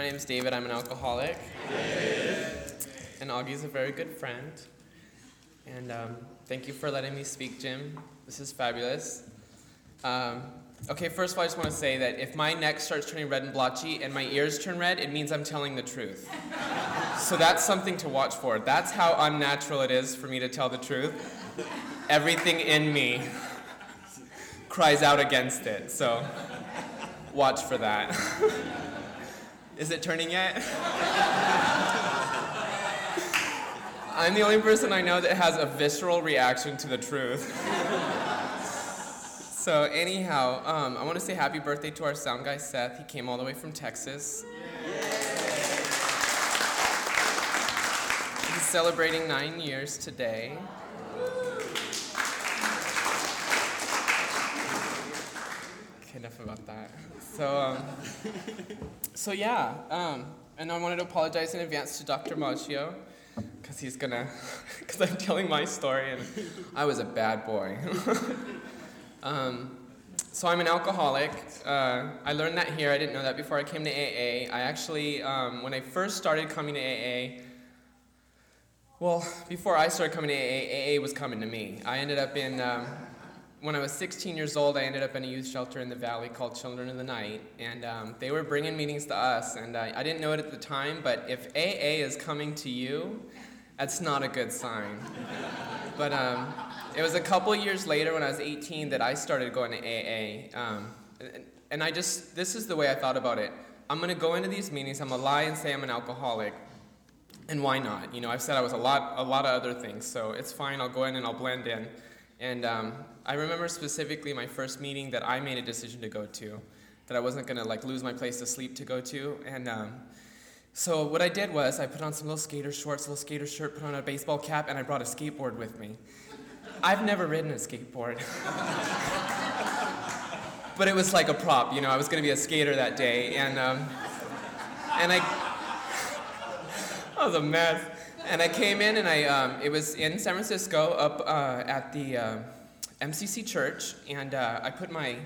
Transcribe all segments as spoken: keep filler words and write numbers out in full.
name is David. I'm an alcoholic. And Augie's a very good friend. And um, thank you for letting me speak, Jim. This is fabulous. Um, okay, first of all, I just want to say that if my neck starts turning red and blotchy and my ears turn red, it means I'm telling the truth. So that's something to watch for. That's how unnatural it is for me to tell the truth. Everything in me cries out against it. So watch for that. Is it turning yet? I'm the only person I know that has a visceral reaction to the truth. So anyhow, um, I want to say happy birthday to our sound guy, Seth. He came all the way from Texas. He's celebrating nine years today. Okay, enough about that. So, um, so yeah, um, and I wanted to apologize in advance to Doctor Maggio, because he's gonna, because I'm telling my story, and I was a bad boy. um, so I'm an alcoholic. Uh, I learned that here. I didn't know that before I came to A A. I actually, um, when I first started coming to A A, well, before I started coming to A A, A A was coming to me. I ended up in, um, when I was sixteen years old, I ended up in a youth shelter in the valley called Children of the Night, and um, they were bringing meetings to us, and uh, I didn't know it at the time, but if A A is coming to you, that's not a good sign. But um, it was a couple years later when I was eighteen that I started going to A A, um, and, and I just, this is the way I thought about it. I'm going to go into these meetings, I'm going to lie and say I'm an alcoholic, and why not? You know, I've said I was a lot, a lot of other things, so it's fine, I'll go in and I'll blend in. And um, I remember specifically my first meeting that I made a decision to go to, that I wasn't going to like lose my place to sleep to go to. And um, so what I did was I put on some little skater shorts, little skater shirt, put on a baseball cap, and I brought a skateboard with me. I've never ridden a skateboard. But it was like a prop, you know, I was going to be a skater that day. And, um, and I, I was a mess. And I came in, and I um, it was in San Francisco, up uh, at the uh, M C C church, and uh, I put my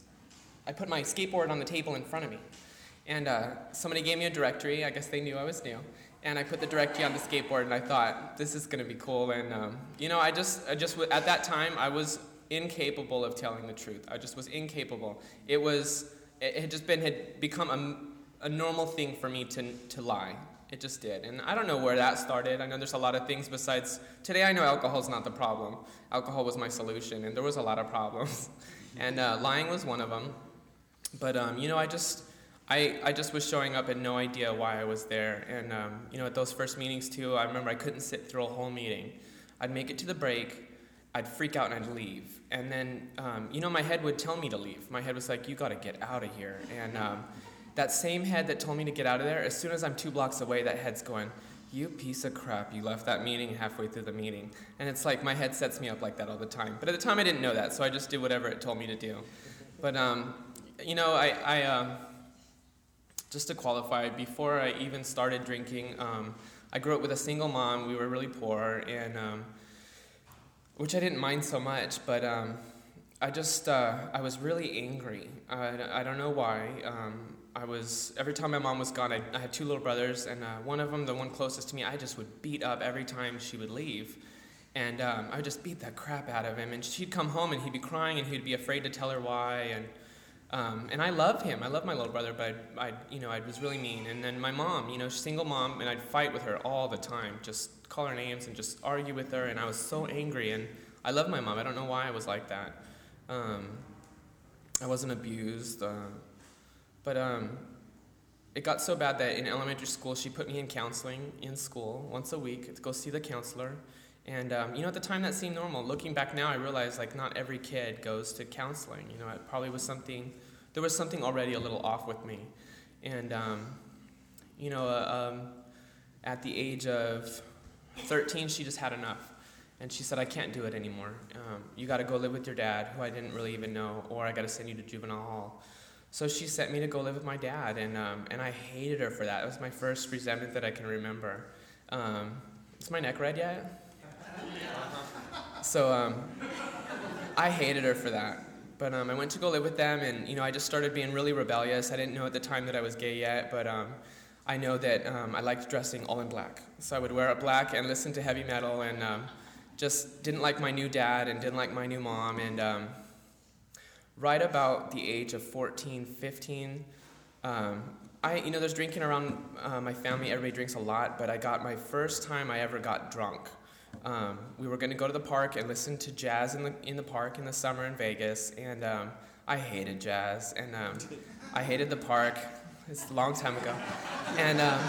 I put my skateboard on the table in front of me, and uh, somebody gave me a directory. I guess they knew I was new, and I put the directory on the skateboard, and I thought, this is gonna be cool. And um, you know, I just I just at that time I was incapable of telling the truth. I just was incapable. It was it had just been had become a, a normal thing for me to to lie. It just did. And I don't know where that started. I know there's a lot of things besides, today I know alcohol's not the problem. Alcohol was my solution, and there was a lot of problems. And uh, lying was one of them. But, um, you know, I just, I, I just was showing up and no idea why I was there. And, um, you know, at those first meetings too, I remember I couldn't sit through a whole meeting. I'd make it to the break, I'd freak out and I'd leave. And then, um, you know, my head would tell me to leave. My head was like, you gotta get out of here. And, um, that same head that told me to get out of there, as soon as I'm two blocks away, that head's going, you piece of crap, you left that meeting halfway through the meeting. And it's like my head sets me up like that all the time. But at the time I didn't know that, so I just did whatever it told me to do. But, um, you know, I, I um, just to qualify, before I even started drinking, um, I grew up with a single mom. We were really poor, and um, which I didn't mind so much, but um, I just, uh, I was really angry. I, I don't know why. Um, I was, every time my mom was gone, I, I had two little brothers, and uh, one of them, the one closest to me, I just would beat up every time she would leave. And um, I would just beat the crap out of him, and she'd come home, and he'd be crying, and he'd be afraid to tell her why, and um, and I loved him. I loved my little brother, but I, I, you know, I was really mean. And then my mom, you know, single mom, and I'd fight with her all the time, just call her names and just argue with her, and I was so angry, and I loved my mom. I don't know why I was like that. Um, I wasn't abused. Uh, But um, it got so bad that in elementary school, she put me in counseling in school once a week to go see the counselor. And um, you know, at the time that seemed normal. Looking back now, I realize like not every kid goes to counseling. You know, it probably was something, there was something already a little off with me. And um, you know, uh, um, at the age of thirteen, she just had enough. And she said, I can't do it anymore. Um, you got to go live with your dad, who I didn't really even know, or I got to send you to juvenile hall. So she sent me to go live with my dad, and um, and I hated her for that. It was my first resentment that I can remember. Um, is my neck red yet? So um, I hated her for that. But um, I went to go live with them, and you know, I just started being really rebellious. I didn't know at the time that I was gay yet, but um, I know that um, I liked dressing all in black. So I would wear a black and listen to heavy metal, and um, just didn't like my new dad and didn't like my new mom. And um, right about the age of fourteen, fifteen, um, I, you know, there's drinking around uh, my family. Everybody drinks a lot, but I got my first time I ever got drunk. Um, we were going to go to the park and listen to jazz in the in the park in the summer in Vegas, and um, I hated jazz, and um, I hated the park. It's a long time ago, and um,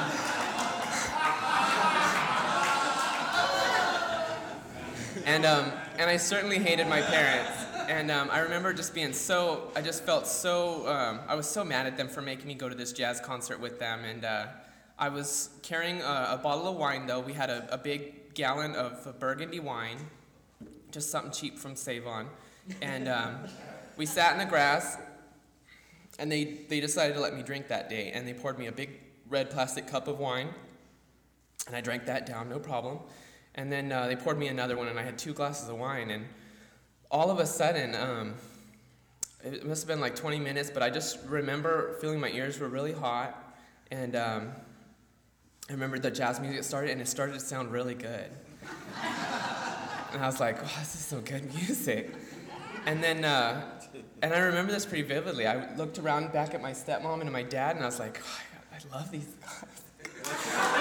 and um, and I certainly hated my parents. And um, I remember just being so, I just felt so, um, I was so mad at them for making me go to this jazz concert with them. And uh, I was carrying a, a bottle of wine, though. We had a, a big gallon of Burgundy wine, just something cheap from Save-On. And um, we sat in the grass, and they, they decided to let me drink that day. And they poured me a big red plastic cup of wine, and I drank that down, no problem. And then uh, they poured me another one, and I had two glasses of wine. And all of a sudden, um, it must have been like twenty minutes, but I just remember feeling my ears were really hot, and um, I remember the jazz music started, and it started to sound really good. And I was like, oh, this is some good music. And then, uh, and I remember this pretty vividly. I looked around back at my stepmom and my dad, and I was like, oh, I love these guys.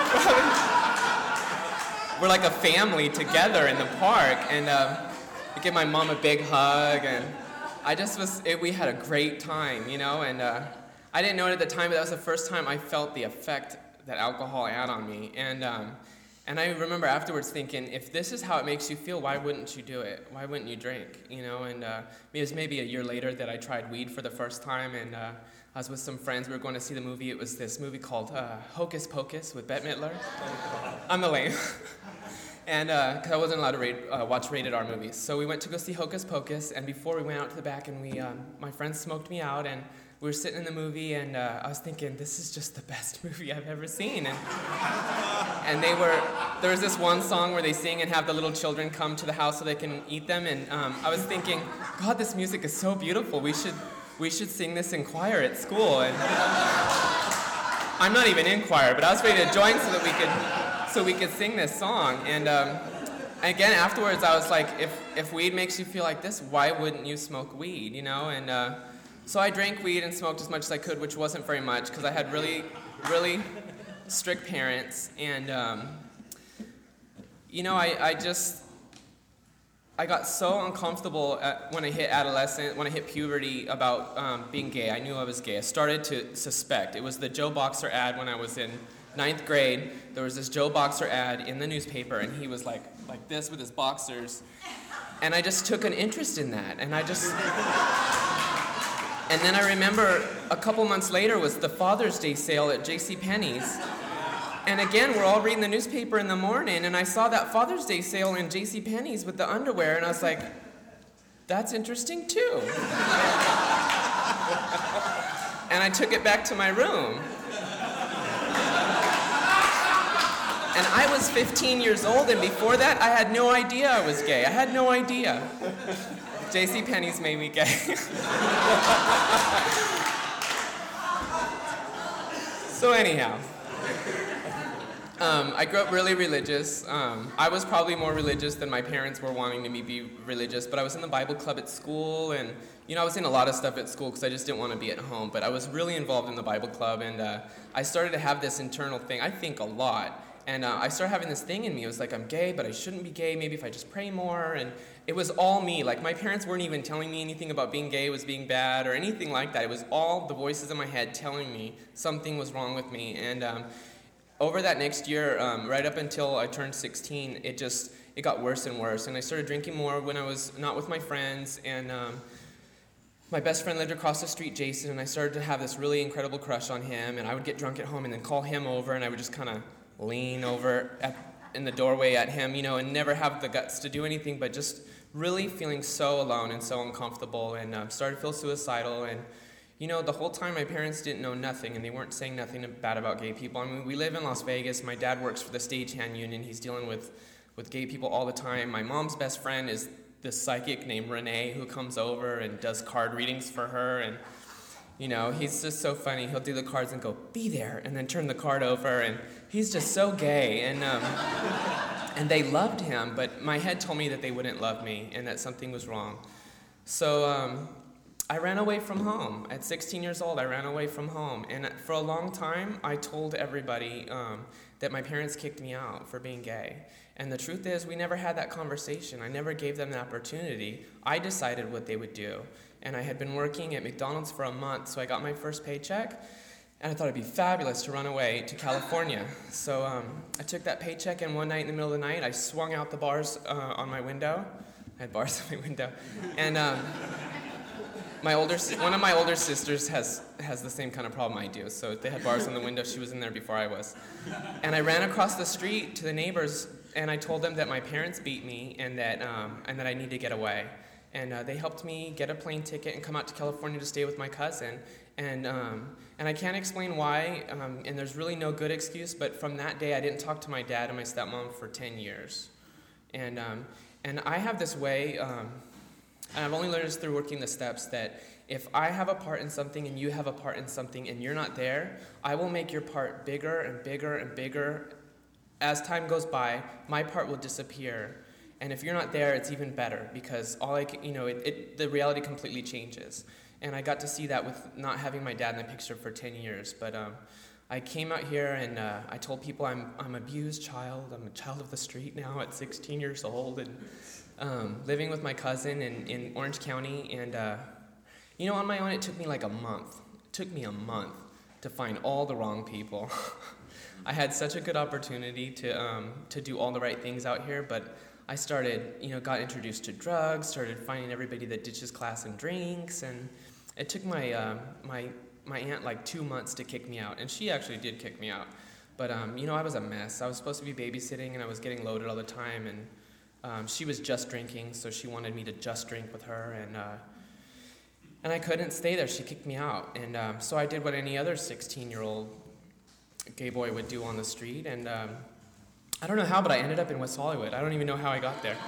We're like a family together in the park, and um, I give my mom a big hug, and I just was, it, we had a great time, you know, and uh, I didn't know it at the time, but that was the first time I felt the effect that alcohol had on me, and um, and I remember afterwards thinking, if this is how it makes you feel, why wouldn't you do it? Why wouldn't you drink, you know, and uh, it was maybe a year later that I tried weed for the first time, and uh, I was with some friends, we were going to see the movie, it was this movie called uh, Hocus Pocus with Bette Midler. I'm a lame. And because uh, I wasn't allowed to rate, uh, watch rated R movies. So we went to go see Hocus Pocus, and before we went out to the back, and we, um, my friends smoked me out, and we were sitting in the movie, and uh, I was thinking, this is just the best movie I've ever seen. And, and they were, there was this one song where they sing and have the little children come to the house so they can eat them, and um, I was thinking, God, this music is so beautiful. We should, we should sing this in choir at school. And I'm not even in choir, but I was ready to join so that we could. so we could sing this song. And um, again, afterwards, I was like, if, if weed makes you feel like this, why wouldn't you smoke weed, you know? And uh, so I drank weed and smoked as much as I could, which wasn't very much, because I had really, really strict parents. And, um, you know, I, I just, I got so uncomfortable at, when I hit adolescent, when I hit puberty about um, being gay. I knew I was gay. I started to suspect. It was the Joe Boxer ad when I was in ninth grade. There was this Joe Boxer ad in the newspaper, and he was like like this with his boxers, and I just took an interest in that, and I just and then I remember a couple months later was the Father's Day sale at JCPenney's, and again we're all reading the newspaper in the morning, and I saw that Father's Day sale in JCPenney's with the underwear, and I was like, that's interesting too. And I took it back to my room. And I was fifteen years old, and before that, I had no idea I was gay. I had no idea. JCPenney's made me gay. So anyhow, um, I grew up really religious. Um, I was probably more religious than my parents were wanting me to be religious, but I was in the Bible club at school, and you know, I was in a lot of stuff at school because I just didn't want to be at home, but I was really involved in the Bible club, and uh, I started to have this internal thing. I think a lot. And uh, I started having this thing in me. It was like, I'm gay, but I shouldn't be gay. Maybe if I just pray more. And it was all me. Like, my parents weren't even telling me anything about being gay was being bad or anything like that. It was all the voices in my head telling me something was wrong with me. And um, over that next year, um, right up until I turned sixteen, it just, it got worse and worse. And I started drinking more when I was not with my friends. And um, my best friend lived across the street, Jason, and I started to have this really incredible crush on him. And I would get drunk at home and then call him over, and I would just kind of lean over at, in the doorway at him, you know, and never have the guts to do anything, but just really feeling so alone and so uncomfortable, and um, started to feel suicidal. And, you know, the whole time my parents didn't know nothing, and they weren't saying nothing bad about gay people. I mean, we live in Las Vegas. My dad works for the Stagehand Union. He's dealing with, with gay people all the time. My mom's best friend is this psychic named Renee who comes over and does card readings for her. And You know, he's just so funny. He'll do the cards and go, be there, and then turn the card over, and he's just so gay. And um, and they loved him, but my head told me that they wouldn't love me and that something was wrong. So um, I ran away from home. At sixteen years old, I ran away from home. And for a long time, I told everybody um, that my parents kicked me out for being gay. And the truth is, we never had that conversation. I never gave them the opportunity. I decided what they would do. And I had been working at McDonald's for a month, so I got my first paycheck, and I thought it'd be fabulous to run away to California. So um, I took that paycheck, and one night in the middle of the night, I swung out the bars uh, on my window. I had bars on my window. And um, my older, one of my older sisters has, has the same kind of problem I do, so they had bars on the window. She was in there before I was. And I ran across the street to the neighbors, and I told them that my parents beat me and that, um, and that I need to get away. And uh, they helped me get a plane ticket and come out to California to stay with my cousin. And um, and I can't explain why, um, and there's really no good excuse, but from that day I didn't talk to my dad and my stepmom for ten years. And um, and I have this way, um, and I've only learned this through working the steps, that if I have a part in something and you have a part in something and you're not there, I will make your part bigger and bigger and bigger. As time goes by, my part will disappear. And if you're not there, it's even better, because all I can, you know, it, it, the reality completely changes. And I got to see that with not having my dad in the picture for ten years. But um, I came out here and uh, I told people I'm I'm an abused child. I'm a child of the street now at sixteen years old, and um, living with my cousin in, in Orange County. And uh, you know, on my own, it took me like a month. It took me a month to find all the wrong people. I had such a good opportunity to um, to do all the right things out here, but I started, you know, got introduced to drugs, started finding everybody that ditches class and drinks, and it took my uh, my my aunt like two months to kick me out, and she actually did kick me out. But um, you know, I was a mess. I was supposed to be babysitting, and I was getting loaded all the time, and um, she was just drinking, so she wanted me to just drink with her, and uh, and I couldn't stay there. She kicked me out, and um, so I did what any other sixteen-year-old gay boy would do on the street, and um, I don't know how, but I ended up in West Hollywood. I don't even know how I got there.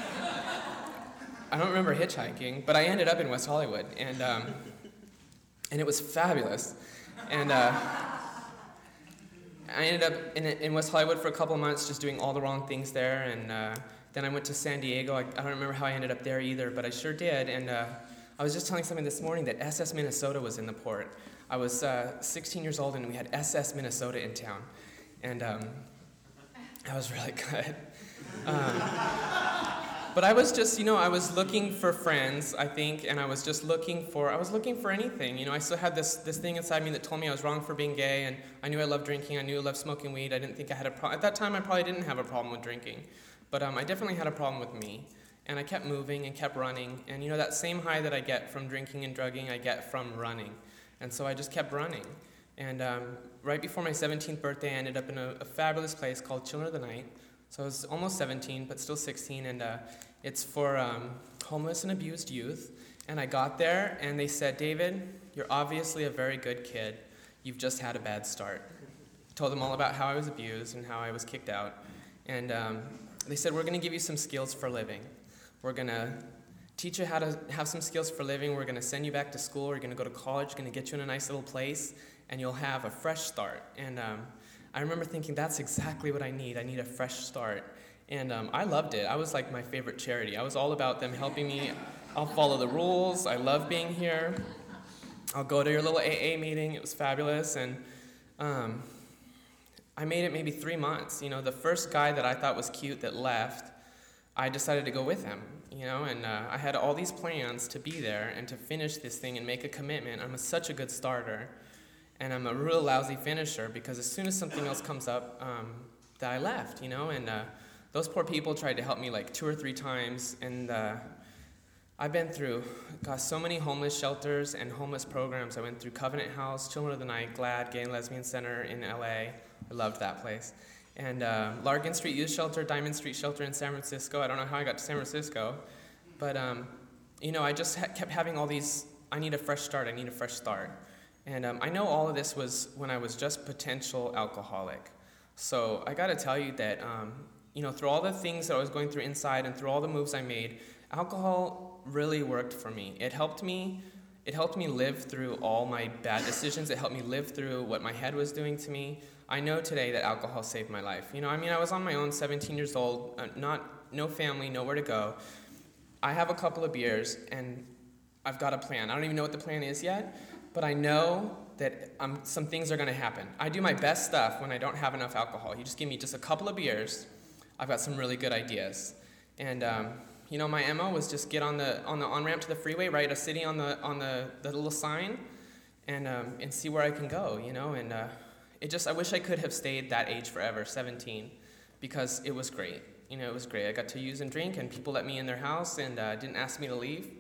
I don't remember hitchhiking, but I ended up in West Hollywood, and um, and it was fabulous. And uh, I ended up in, in West Hollywood for a couple of months, just doing all the wrong things there. And uh, then I went to San Diego. I, I don't remember how I ended up there either, but I sure did. And uh, I was just telling somebody this morning that S S Minnesota was in the port. I was uh, sixteen years old, and we had S S Minnesota in town, and um, that was really good. Um, but I was just, you know, I was looking for friends, I think, and I was just looking for, I was looking for anything. You know, I still had this this thing inside me that told me I was wrong for being gay, and I knew I loved drinking, I knew I loved smoking weed. I didn't think I had a problem. At that time, I probably didn't have a problem with drinking, but um, I definitely had a problem with me. And I kept moving and kept running, and you know, that same high that I get from drinking and drugging, I get from running. And so I just kept running. And um, right before my seventeenth birthday, I ended up in a, a fabulous place called Children of the Night. So I was almost seventeen, but still sixteen, and uh, it's for um, homeless and abused youth. And I got there, and they said, David, you're obviously a very good kid. You've just had a bad start. I told them all about how I was abused and how I was kicked out. And um, they said, we're going to give you some skills for living. We're going to teach you how to have some skills for living. We're going to send you back to school. We're going to go to college. We're going to get you in a nice little place, and you'll have a fresh start. And um, I remember thinking, that's exactly what I need. I need a fresh start. And um, I loved it. I was like my favorite charity. I was all about them helping me. I'll follow the rules. I love being here. I'll go to your little A A meeting. It was fabulous. And um, I made it maybe three months. You know, the first guy that I thought was cute that left, I decided to go with him, you know, and uh, I had all these plans to be there and to finish this thing and make a commitment. I'm a, such a good starter, and I'm a real lousy finisher, because as soon as something else comes up, um, that I left, you know, and uh, those poor people tried to help me like two or three times, and uh, I've been through, gosh, so many homeless shelters and homeless programs. I went through Covenant House, Children of the Night, GLAAD, Gay and Lesbian Center in L A. I loved that place. And uh, Largan Street Youth Shelter, Diamond Street Shelter in San Francisco. I don't know how I got to San Francisco, but um, you know, I just ha- kept having all these, I need a fresh start, I need a fresh start. And um, I know all of this was when I was just potential alcoholic. So I gotta tell you that, um, you know, through all the things that I was going through inside and through all the moves I made, alcohol really worked for me. It helped me, It helped me live through all my bad decisions. It helped me live through what my head was doing to me. I know today that alcohol saved my life. You know, I mean, I was on my own, seventeen years old, uh, not no family, nowhere to go. I have a couple of beers, and I've got a plan. I don't even know what the plan is yet, but I know that um, some things are going to happen. I do my best stuff when I don't have enough alcohol. You just give me just a couple of beers, I've got some really good ideas. And um, you know, my M O was just get on the on the on-ramp to the freeway, write a city on the on the, the little sign, and um, and see where I can go. You know, and uh, it just I wish I could have stayed that age forever, seventeen, because it was great. You know, it was great. I got to use and drink, and people let me in their house and uh, didn't ask me to leave.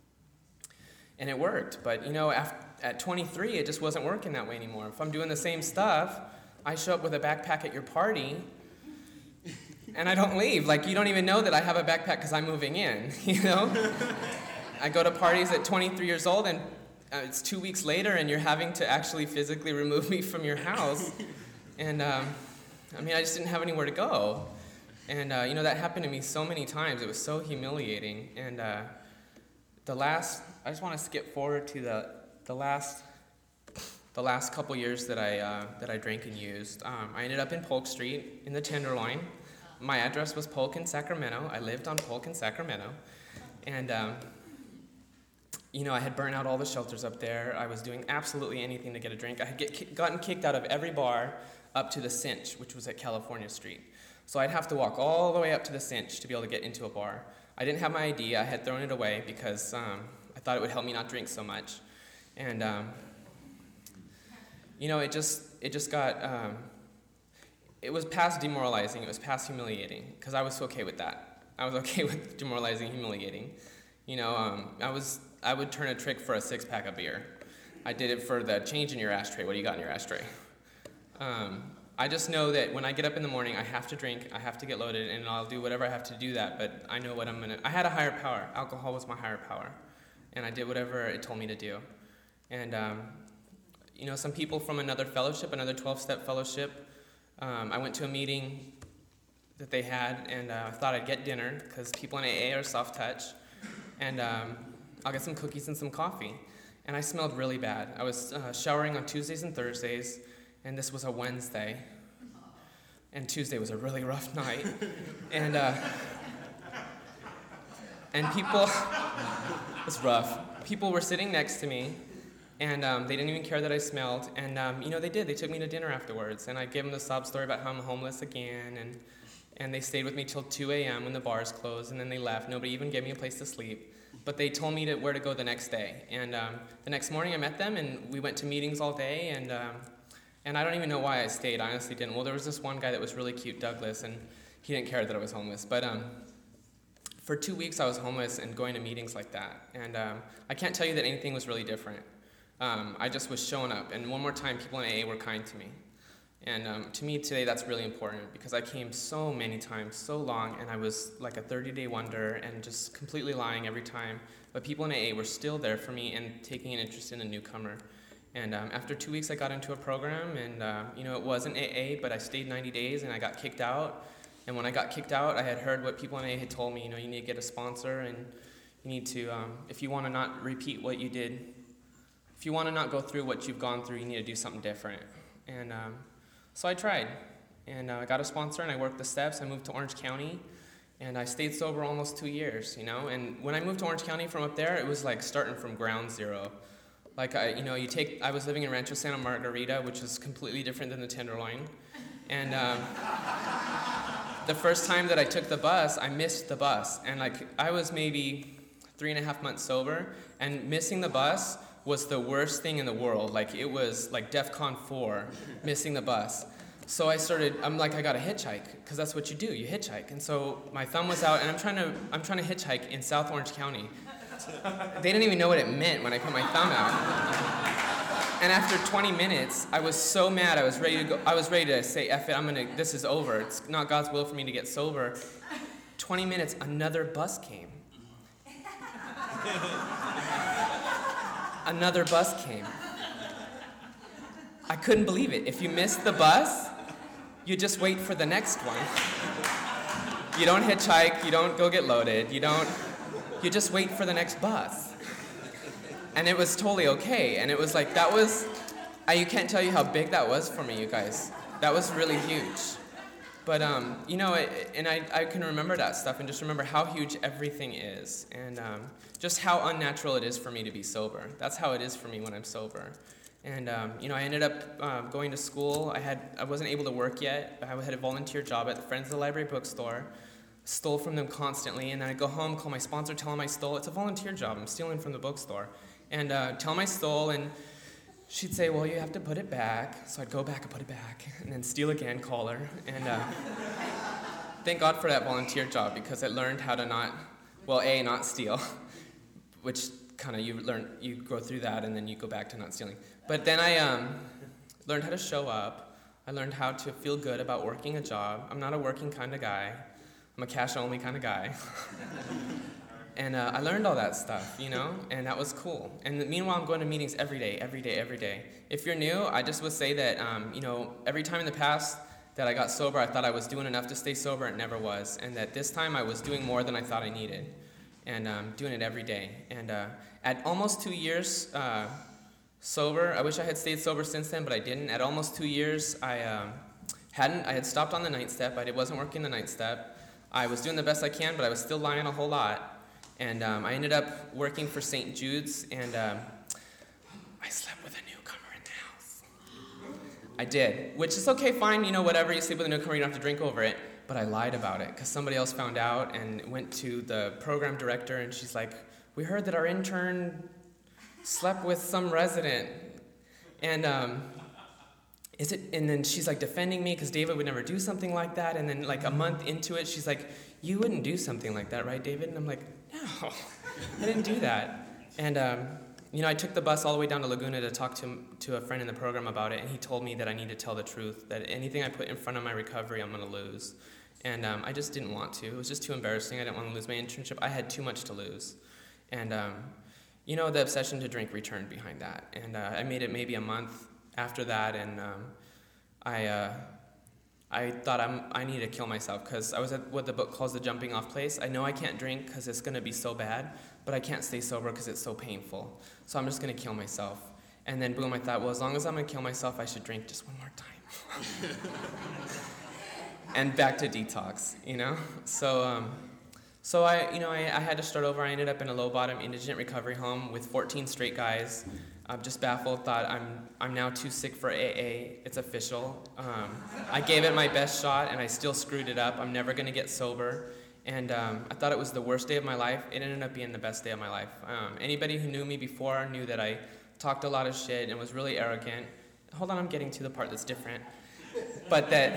And it worked. But, you know, after, at twenty-three, it just wasn't working that way anymore. If I'm doing the same stuff, I show up with a backpack at your party, and I don't leave. Like, you don't even know that I have a backpack because I'm moving in, you know? I go to parties at twenty-three years old, and uh, it's two weeks later, and you're having to actually physically remove me from your house. And, um, I mean, I just didn't have anywhere to go. And, uh, you know, that happened to me so many times. It was so humiliating. And uh, the last, I just want to skip forward to the the last the last couple years that I uh, that I drank and used. Um, I ended up in Polk Street in the Tenderloin. My address was Polk in Sacramento. I lived on Polk in Sacramento. And, um, you know, I had burnt out all the shelters up there. I was doing absolutely anything to get a drink. I had get, gotten kicked out of every bar up to the Cinch, which was at California Street. So I'd have to walk all the way up to the Cinch to be able to get into a bar. I didn't have my I D. I had thrown it away because um, I thought it would help me not drink so much. And, um, you know, it just it just got, um, it was past demoralizing. It was past humiliating because I was okay with that. I was okay with demoralizing, humiliating. You know, um, I was I would turn a trick for a six-pack of beer. I did it for the change in your ashtray. What do you got in your ashtray? Um, I just know that when I get up in the morning, I have to drink, I have to get loaded, and I'll do whatever I have to do that, but I know what I'm gonna, I had a higher power. Alcohol was my higher power, and I did whatever it told me to do. And, um, you know, some people from another fellowship, another twelve-step fellowship, um, I went to a meeting that they had, and uh, I thought I'd get dinner, because people in A A are soft touch, and um, I'll get some cookies and some coffee. And I smelled really bad. I was uh, showering on Tuesdays and Thursdays, and this was a Wednesday, and Tuesday was a really rough night, and uh, and people, it was rough. People were sitting next to me, and um, they didn't even care that I smelled, and um, you know, they did. They took me to dinner afterwards, and I gave them the sob story about how I'm homeless again, and and they stayed with me till two a.m. when the bars closed, and then they left. Nobody even gave me a place to sleep, but they told me to, where to go the next day, and um, the next morning I met them, and we went to meetings all day, and um, And I don't even know why I stayed. I honestly didn't. Well, there was this one guy that was really cute, Douglas, and he didn't care that I was homeless. But um, for two weeks, I was homeless and going to meetings like that. And um, I can't tell you that anything was really different. Um, I just was showing up. And one more time, people in A A were kind to me. And um, to me today, that's really important because I came so many times, so long, and I was like a thirty-day wonder and just completely lying every time. But people in A A were still there for me and taking an interest in a newcomer. And um, after two weeks, I got into a program, and uh, you know, it wasn't A A, but I stayed ninety days, and I got kicked out. And when I got kicked out, I had heard what people in A A had told me. You know, you need to get a sponsor, and you need to, um, if you want to not repeat what you did, if you want to not go through what you've gone through, you need to do something different. And um, so I tried, and uh, I got a sponsor, and I worked the steps. I moved to Orange County, and I stayed sober almost two years. You know, and when I moved to Orange County from up there, it was like starting from ground zero. Like, I, you know, you take, I was living in Rancho Santa Margarita, which is completely different than the Tenderloin. And um, the first time that I took the bus, I missed the bus. And like, I was maybe three and a half months sober, and missing the bus was the worst thing in the world. Like, it was like DEFCON four, missing the bus. So I started, I'm like, I gotta hitchhike, because that's what you do, you hitchhike. And so my thumb was out, and I'm trying to, I'm trying to hitchhike in South Orange County. They didn't even know what it meant when I put my thumb out. And after twenty minutes, I was so mad. I was ready to go. I was ready to say, "F it, I'm gonna. This is over. It's not God's will for me to get sober." Twenty minutes, another bus came. Another bus came. I couldn't believe it. If you missed the bus, you just wait for the next one. You don't hitchhike. You don't go get loaded. You don't. You just wait for the next bus. and it was totally okay. And it was like, that was, I you can't tell you how big that was for me, you guys. That was really huge. But, um, you know, it, and I, I can remember that stuff and just remember how huge everything is and um, just how unnatural it is for me to be sober. That's how it is for me when I'm sober. And, um, you know, I ended up um, going to school. I had I wasn't able to work yet. I had a volunteer job at the Friends of the Library bookstore. Stole from them constantly. And then I'd go home, call my sponsor, tell him I stole. It's a volunteer job. I'm stealing from the bookstore. And uh, tell him I stole, and she'd say, well, you have to put it back. So I'd go back and put it back, and then steal again, call her. And uh, thank God for that volunteer job, because I learned how to not, well, A, not steal, which kind of you learn, you go through that, and then you go back to not stealing. But then I um, learned how to show up. I learned how to feel good about working a job. I'm not a working kind of guy. I'm a cash-only kind of guy. And uh, I learned all that stuff, you know, and that was cool. And meanwhile, I'm going to meetings every day, every day, every day. If you're new, I just would say that, um, you know, every time in the past that I got sober, I thought I was doing enough to stay sober. It never was. And that this time I was doing more than I thought I needed, and um, doing it every day. And uh, at almost two years uh, sober, I wish I had stayed sober since then, but I didn't. At almost two years, I um, hadn't. I had stopped on the ninth step. I wasn't working the ninth step. I was doing the best I can, but I was still lying a whole lot. And um, I ended up working for Saint Jude's, and um, I slept with a newcomer in the house. I did, which is okay, fine, you know, whatever, you sleep with a newcomer, you don't have to drink over it. But I lied about it, because somebody else found out and went to the program director, and she's like, we heard that our intern slept with some resident. And um, is it? And then she's like defending me, because David would never do something like that. And then like a month into it, she's like, you wouldn't do something like that, right, David? And I'm like, no, I didn't do that. And, um, you know, I took the bus all the way down to Laguna to talk to to a friend in the program about it, and he told me that I need to tell the truth, that anything I put in front of my recovery, I'm going to lose. And um, I just didn't want to. It was just too embarrassing. I didn't want to lose my internship. I had too much to lose. And, um, you know, the obsession to drink returned behind that. And uh, I made it maybe a month after that, and um, I... Uh, I thought I'm, I need to kill myself, because I was at what the book calls the jumping off place. I know I can't drink because it's going to be so bad, but I can't stay sober because it's so painful. So I'm just going to kill myself. And then boom, I thought, well, as long as I'm going to kill myself, I should drink just one more time. And back to detox, you know? So um, so I, you know, I, I had to start over. I ended up in a low-bottom indigent recovery home with fourteen straight guys. I'm just baffled, thought I'm I'm now too sick for A A. It's official. Um, I gave it my best shot, and I still screwed it up. I'm never going to get sober. And um, I thought it was the worst day of my life. It ended up being the best day of my life. Um, anybody who knew me before knew that I talked a lot of shit and was really arrogant. Hold on, I'm getting to the part that's different. But that,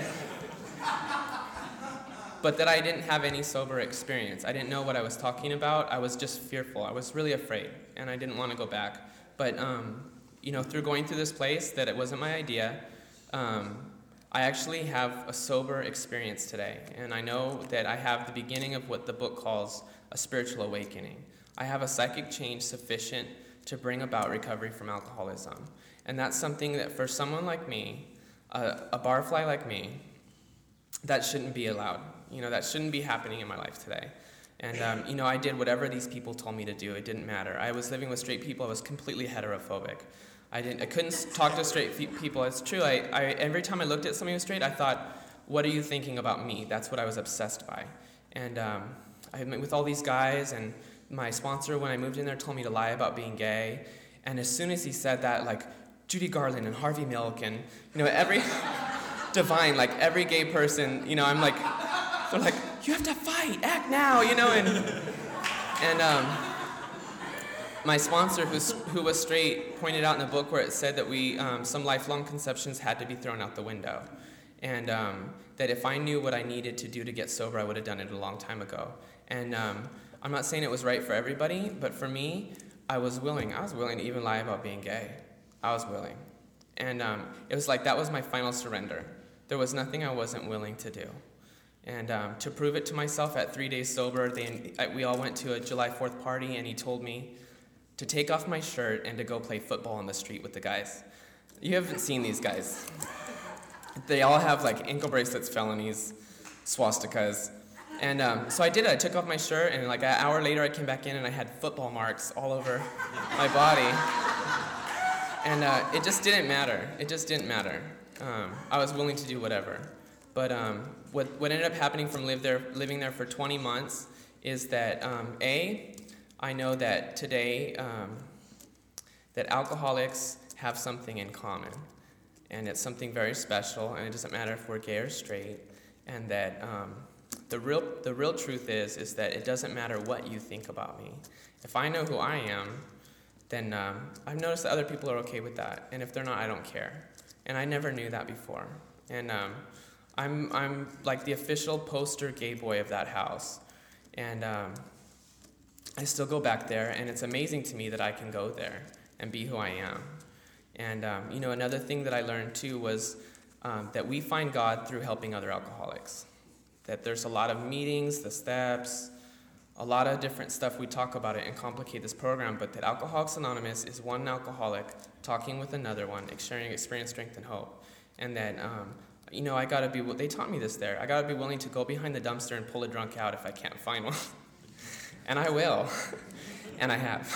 but that I didn't have any sober experience. I didn't know what I was talking about. I was just fearful. I was really afraid, and I didn't want to go back. But, um, you know, through going through this place, that it wasn't my idea, um, I actually have a sober experience today. And I know that I have the beginning of what the book calls a spiritual awakening. I have a psychic change sufficient to bring about recovery from alcoholism. And that's something that for someone like me, a, a barfly like me, that shouldn't be allowed. You know, that shouldn't be happening in my life today. And, um, you know, I did whatever these people told me to do. It didn't matter. I was living with straight people. I was completely heterophobic. I didn't. I couldn't talk to straight fe- people. It's true. I, I, every time I looked at somebody who was straight, I thought, what are you thinking about me? That's what I was obsessed by. And um, I met with all these guys, and my sponsor, when I moved in there, told me to lie about being gay. And as soon as he said that, like, Judy Garland and Harvey Milk and, you know, every... Divine, like, every gay person, you know, I'm like... They're like, you have to fight, act now, you know, and and um, my sponsor, who's, who was straight, pointed out in the book where it said that we, um, some lifelong conceptions had to be thrown out the window, and um, that if I knew what I needed to do to get sober, I would have done it a long time ago. And um, I'm not saying it was right for everybody, but for me, I was willing. I was willing to even lie about being gay. I was willing. And um, it was like that was my final surrender. There was nothing I wasn't willing to do. And um, to prove it to myself, at three days sober, they, we all went to a July fourth party, and he told me to take off my shirt and to go play football on the street with the guys. You haven't seen these guys. They all have, like, ankle bracelets, felonies, swastikas, And um, so I did it. I took off my shirt, and like an hour later, I came back in, and I had football marks all over my body. And uh, it just didn't matter. It just didn't matter. Um, I was willing to do whatever. But um, what what ended up happening from live there, living there for twenty months is that um, A, I know that today um, that alcoholics have something in common, and it's something very special, and it doesn't matter if we're gay or straight, and that um, the real the real truth is is that it doesn't matter what you think about me. If I know who I am, then um, I've noticed that other people are okay with that, and if they're not, I don't care. And I never knew that before. And um, I'm I'm like the official poster gay boy of that house, and um, I still go back there, and it's amazing to me that I can go there and be who I am. And um, you know, another thing that I learned too was um, that we find God through helping other alcoholics. That there's a lot of meetings, the steps, a lot of different stuff. We talk about it and complicate this program, but that Alcoholics Anonymous is one alcoholic talking with another one, sharing experience, strength, and hope. And that, um, you know, I gotta be, they taught me this there, I gotta be willing to go behind the dumpster and pull a drunk out if I can't find one. And I will. And I have.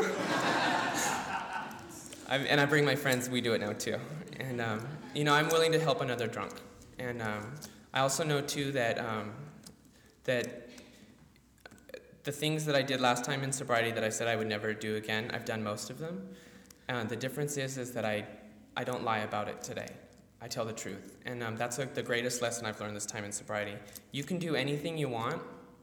I, and I bring my friends, we do it now too. And, um, you know, I'm willing to help another drunk. And um, I also know too that um, that the things that I did last time in sobriety that I said I would never do again, I've done most of them. Uh, the difference is is that I, I don't lie about it today. I tell the truth. And um, that's a, the greatest lesson I've learned this time in sobriety. You can do anything you want.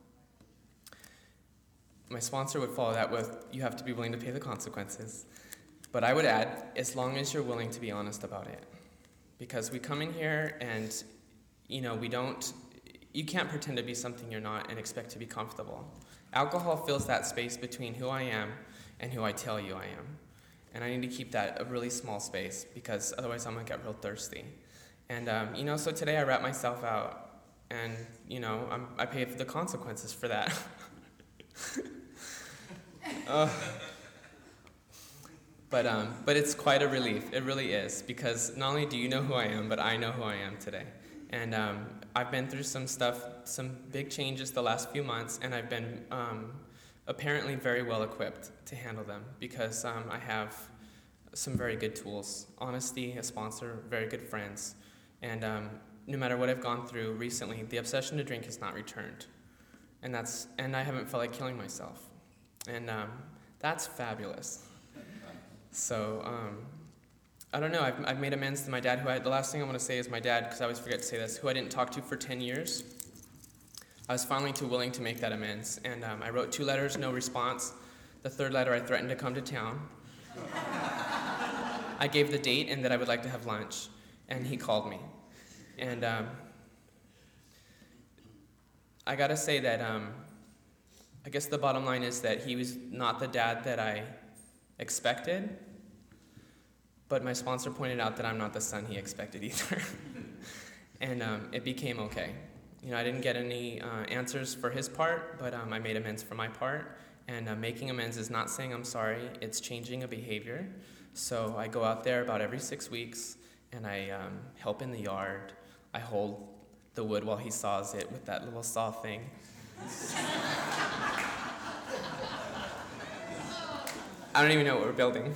My sponsor would follow that with, you have to be willing to pay the consequences. But I would add, as long as you're willing to be honest about it. Because we come in here and, you know, we don't, you can't pretend to be something you're not and expect to be comfortable. Alcohol fills that space between who I am and who I tell you I am. And I need to keep that a really small space because otherwise I'm going to get real thirsty. And, um, you know, so today I wrap myself out and, you know, I'm, I pay the consequences for that. uh, but, um, but it's quite a relief. It really is because not only do you know who I am, but I know who I am today. And um, I've been through some stuff, some big changes the last few months, and I've been um, apparently very well equipped to handle them because um, I have some very good tools. Honesty, a sponsor, very good friends. And um, no matter what I've gone through recently, the obsession to drink has not returned. And that's and I haven't felt like killing myself. And um, that's fabulous. So, um, I don't know, I've, I've made amends to my dad, who I, the last thing I want to say is my dad, because I always forget to say this, who I didn't talk to for ten years. I was finally too willing to make that amends. And um, I wrote two letters, no response. The third letter, I threatened to come to town. I gave the date and that I would like to have lunch. And he called me. And um, I got to say that um, I guess the bottom line is that he was not the dad that I expected. But my sponsor pointed out that I'm not the son he expected either. And um, it became okay. You know, I didn't get any uh, answers for his part, but um, I made amends for my part. And uh, making amends is not saying I'm sorry, it's changing a behavior. So I go out there about every six weeks, and I um, help in the yard. I hold the wood while he saws it with that little saw thing. I don't even know what we're building.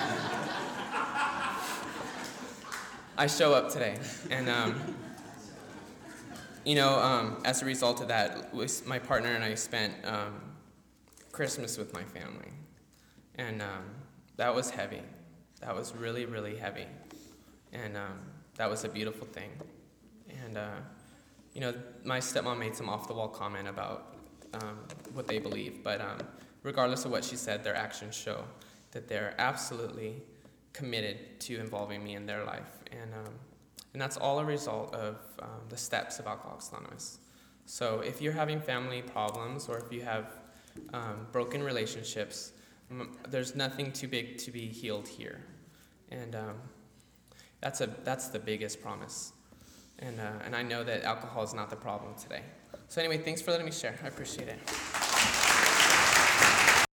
I show up today, and um, you know, um, as a result of that, my partner and I spent um, Christmas with my family, and um, that was heavy. That was really, really heavy, and um, that was a beautiful thing. And uh, you know, my stepmom made some off-the-wall comment about um, what they believe, but um, regardless of what she said, their actions show that they're absolutely committed to involving me in their life. And um, and that's all a result of um, the steps of Alcoholics Anonymous. So if you're having family problems or if you have um, broken relationships, m- there's nothing too big to be healed here. And um, that's a that's the biggest promise. And uh, and I know that alcohol is not the problem today. So anyway, thanks for letting me share. I appreciate it.